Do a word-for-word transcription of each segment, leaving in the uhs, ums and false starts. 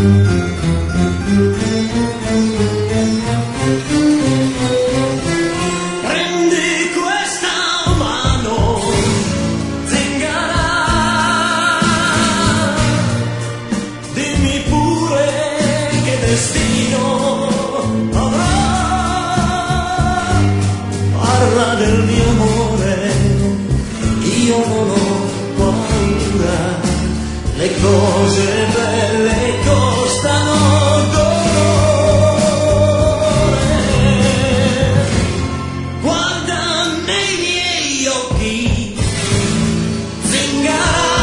Parla del mio amore, io non ho paura, le cose belle costano dolore. Guarda nei miei occhi, zingara,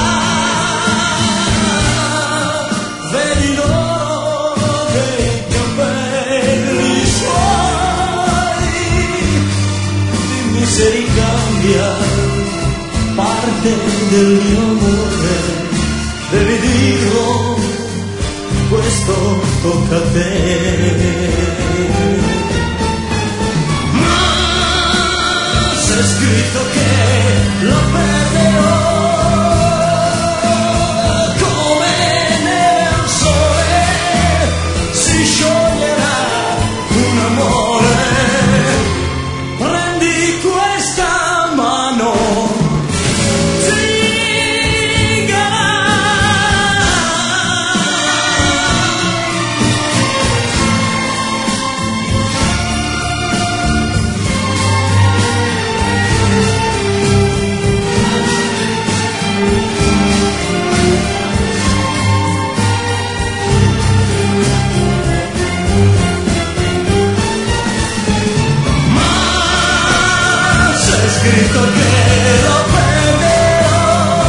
vedi loro dei capelli suoi, dimmi se ricambia parte del mio amore, devi dirlo, questo tocca a te. Ma c'è scritto che lo perderò, come nel sole si scioglierà un amore. Prendi questa mano, scritto che lo perderò,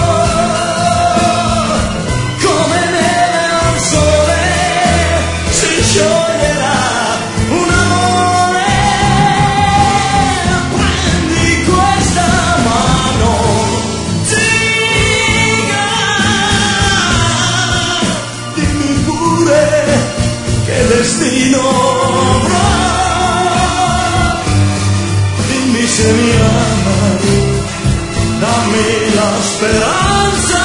come nel sole si scioglierà un amore. Prendi questa mano, zingara, dimmi pure che destino avrò, dimmi se mi ama, dammi la speranza,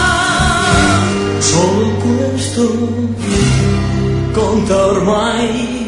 solo questo conta ormai.